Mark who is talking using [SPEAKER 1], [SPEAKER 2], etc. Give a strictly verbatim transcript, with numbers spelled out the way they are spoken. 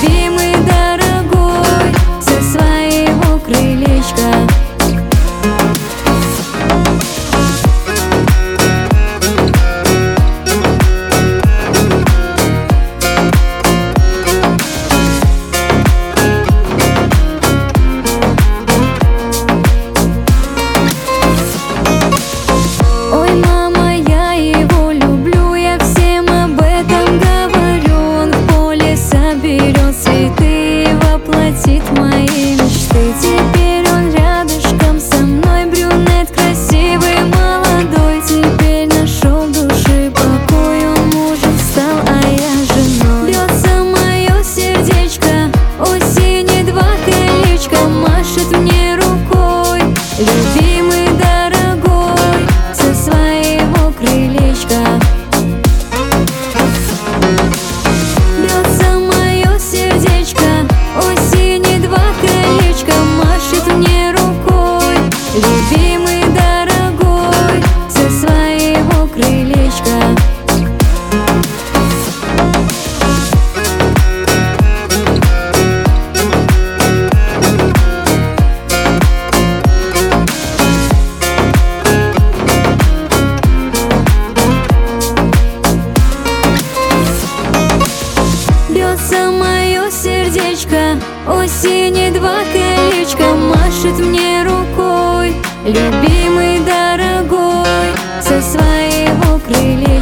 [SPEAKER 1] любимый, дорогой, со своего крылечка. Мои мечты, теперь он рядышком со мной, брюнет красивый, молодой. Теперь нашел души покой, он мужем стал, а я женой. Бьется мое сердечко, осени два колечка, машет мне рукой, любимый, дорогой, со своего крылечка. Бьется мое сердечко, осени два колечка, машет мне рукой, любимый, дорогой, со своего крылечка. Бьется мое сердечко, осени два колечка, машет мне рукой, любимый, дорогой, со своего крылечка.